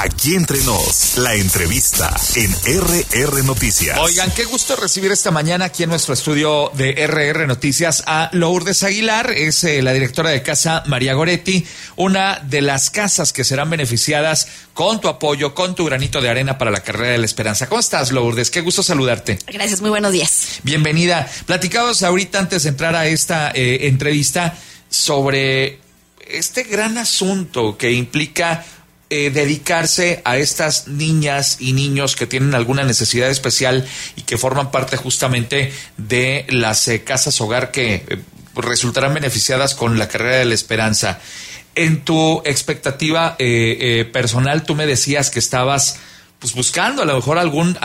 Aquí entre nos, la entrevista en RR Noticias. Oigan, qué gusto recibir esta mañana aquí en nuestro estudio de RR Noticias a Lourdes Aguilar, es la directora de Casa María Goretti, una de las casas que serán beneficiadas con tu apoyo, con tu granito de arena para la carrera de la esperanza. ¿Cómo estás, Lourdes? Qué gusto saludarte. Gracias, muy buenos días. Bienvenida. Platicábamos ahorita antes de entrar a esta entrevista sobre este gran asunto que implica dedicarse a estas niñas y niños que tienen alguna necesidad especial y que forman parte justamente de las casas hogar que resultarán beneficiadas con la carrera de la esperanza. En tu expectativa personal, tú me decías que estabas pues buscando a lo mejor algún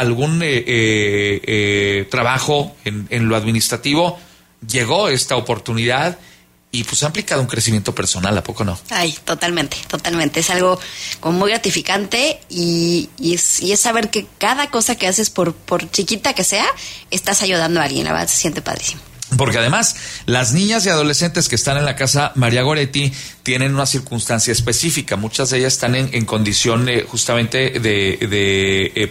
trabajo en lo administrativo. Llegó esta oportunidad y pues ha implicado un crecimiento personal, ¿a poco no? Ay, totalmente. Es algo como muy gratificante y es saber que cada cosa que haces, por chiquita que sea, estás ayudando a alguien. La verdad se siente padrísimo. Porque además, las niñas y adolescentes que están en la Casa María Goretti tienen una circunstancia específica. Muchas de ellas están en condición justamente de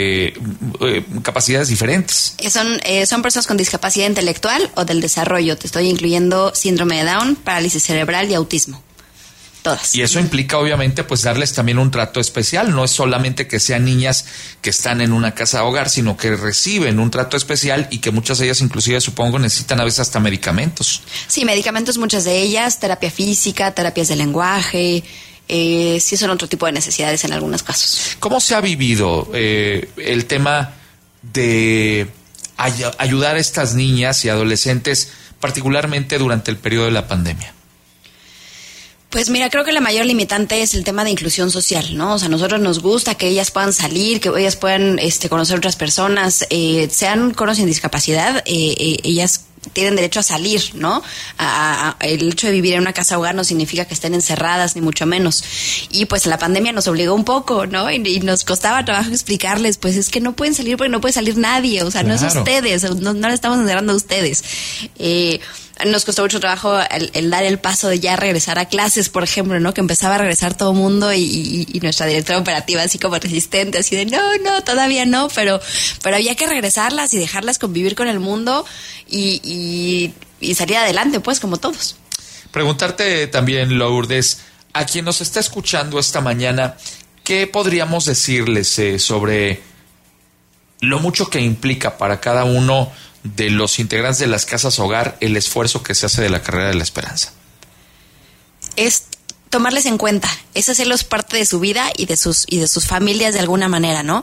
capacidades diferentes. Son personas con discapacidad intelectual o del desarrollo. Te estoy incluyendo síndrome de Down, parálisis cerebral y autismo. Todas. Y eso implica obviamente pues darles también un trato especial. No es solamente que sean niñas que están en una casa hogar, sino que reciben un trato especial y que muchas de ellas inclusive supongo necesitan a veces hasta medicamentos. Sí, medicamentos muchas de ellas, terapia física, terapias de lenguaje, sí son otro tipo de necesidades en algunos casos. ¿Cómo se ha vivido el tema de ayudar a estas niñas y adolescentes particularmente durante el periodo de la pandemia? Pues mira, creo que la mayor limitante es el tema de inclusión social, ¿no? O sea, a nosotros nos gusta que ellas puedan salir, que ellas puedan conocer otras personas, sean con o sin discapacidad, ellas tienen derecho a salir, ¿no? El hecho de vivir en una casa hogar no significa que estén encerradas, ni mucho menos. Y pues la pandemia nos obligó un poco, ¿no? Y nos costaba trabajo explicarles, pues es que no pueden salir porque no puede salir nadie, o sea, claro. No es ustedes, no le estamos encerrando a ustedes. Nos costó mucho trabajo el dar el paso de ya regresar a clases, por ejemplo, ¿no? Que empezaba a regresar todo el mundo y nuestra directora operativa así como resistente, así de no, todavía no, pero había que regresarlas y dejarlas convivir con el mundo y salir adelante, pues, como todos. Preguntarte también, Lourdes, a quien nos está escuchando esta mañana, ¿qué podríamos decirles sobre lo mucho que implica para cada uno de los integrantes de las casas hogar el esfuerzo que se hace de la carrera de la esperanza? Es tomarles en cuenta, es hacerlos parte de su vida y de sus familias de alguna manera, ¿no?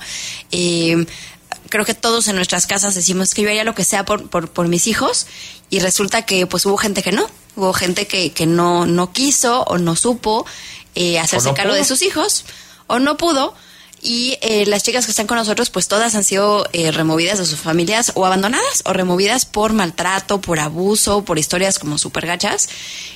Creo que todos en nuestras casas decimos que yo haría lo que sea por mis hijos, y resulta que pues hubo gente que no, hubo gente que no quiso o no supo hacerse cargo de sus hijos o no pudo. Y las chicas que están con nosotros, pues todas han sido removidas de sus familias o abandonadas o removidas por maltrato, por abuso, por historias como súper gachas.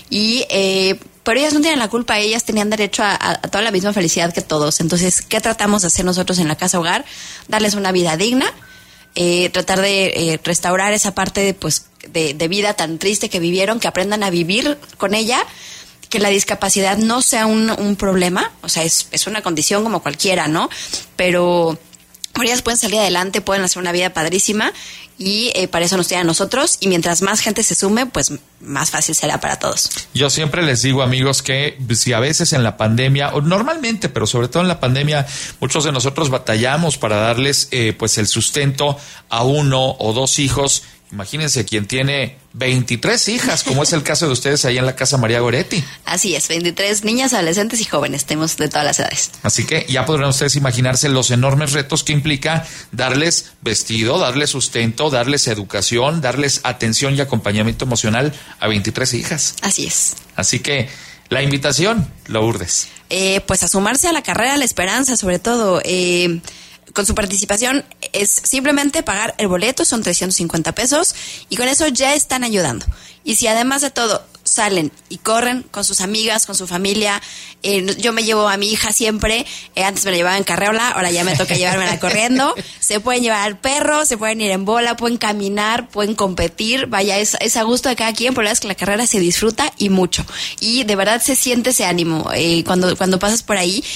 Pero ellas no tienen la culpa, ellas tenían derecho a toda la misma felicidad que todos. Entonces, ¿qué tratamos de hacer nosotros en la casa hogar? Darles una vida digna, tratar de restaurar esa parte de vida tan triste que vivieron, que aprendan a vivir con ella, que la discapacidad no sea un problema, o sea, es una condición como cualquiera, ¿no? Pero ellas pueden salir adelante, pueden hacer una vida padrísima y para eso nos tiene a nosotros, y mientras más gente se sume, pues más fácil será para todos. Yo siempre les digo, amigos, que si a veces en la pandemia, o normalmente, pero sobre todo en la pandemia, muchos de nosotros batallamos para darles pues el sustento a uno o dos hijos. Imagínense quien tiene 23 hijas, como es el caso de ustedes ahí en la Casa María Goretti. Así es, 23 niñas, adolescentes y jóvenes, tenemos de todas las edades. Así que ya podrán ustedes imaginarse los enormes retos que implica darles vestido, darles sustento, darles educación, darles atención y acompañamiento emocional a 23 hijas. Así es. Así que la invitación, Lourdes. Pues a sumarse a la carrera de la esperanza, sobre todo. Con su participación es simplemente pagar el boleto, son 350 pesos, y con eso ya están ayudando. Y si además de todo salen y corren con sus amigas, con su familia, yo me llevo a mi hija siempre, antes me la llevaba en carreola, ahora ya me toca llevármela corriendo, se pueden llevar al perro, se pueden ir en bola, pueden caminar, pueden competir, vaya, es a gusto de cada quien, pero la verdad es que la carrera se disfruta y mucho, y de verdad se siente ese ánimo, cuando pasas por ahí.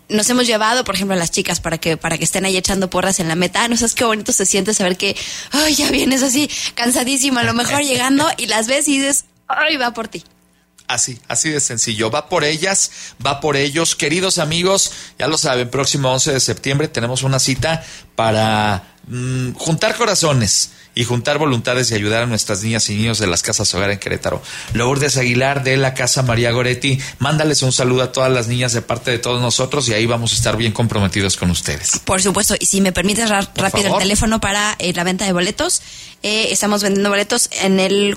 nos hemos llevado, por ejemplo, a las chicas para que estén ahí echando porras en la meta. No sabes qué bonito se siente saber que, ay, ya vienes así, cansadísima, a lo mejor llegando y las ves y dices, ay, va por ti. Así de sencillo. Va por ellas, va por ellos. Queridos amigos, ya lo saben, próximo 11 de septiembre tenemos una cita para juntar corazones y juntar voluntades y ayudar a nuestras niñas y niños de las casas hogar en Querétaro. Lourdes Aguilar de la Casa María Goretti, mándales un saludo a todas las niñas de parte de todos nosotros y ahí vamos a estar bien comprometidos con ustedes. Por supuesto, y si me permites rápido el teléfono para la venta de boletos, estamos vendiendo boletos en el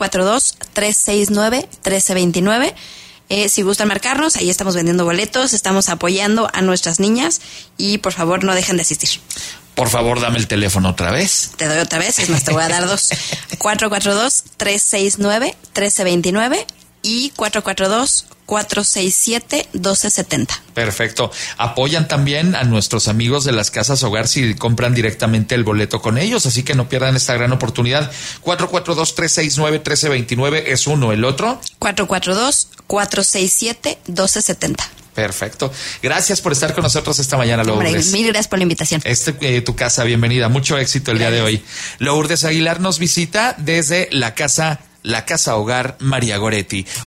442-369-1329. Si gustan marcarnos, ahí estamos vendiendo boletos, estamos apoyando a nuestras niñas y por favor no dejen de asistir. Por favor, dame el teléfono otra vez. Te doy otra vez, es más, te voy a dar 2. 442-369-1329 y 442-467-1270. Perfecto. Apoyan también a nuestros amigos de las casas hogar si compran directamente el boleto con ellos, así que no pierdan esta gran oportunidad. 442-369-1329 es uno, ¿el otro? 442-467-1270. Perfecto. Gracias por estar con nosotros esta mañana, Lourdes. Mil gracias por la invitación. Tu casa, bienvenida. Mucho éxito el día de hoy. Lourdes Aguilar nos visita desde la casa hogar María Goretti.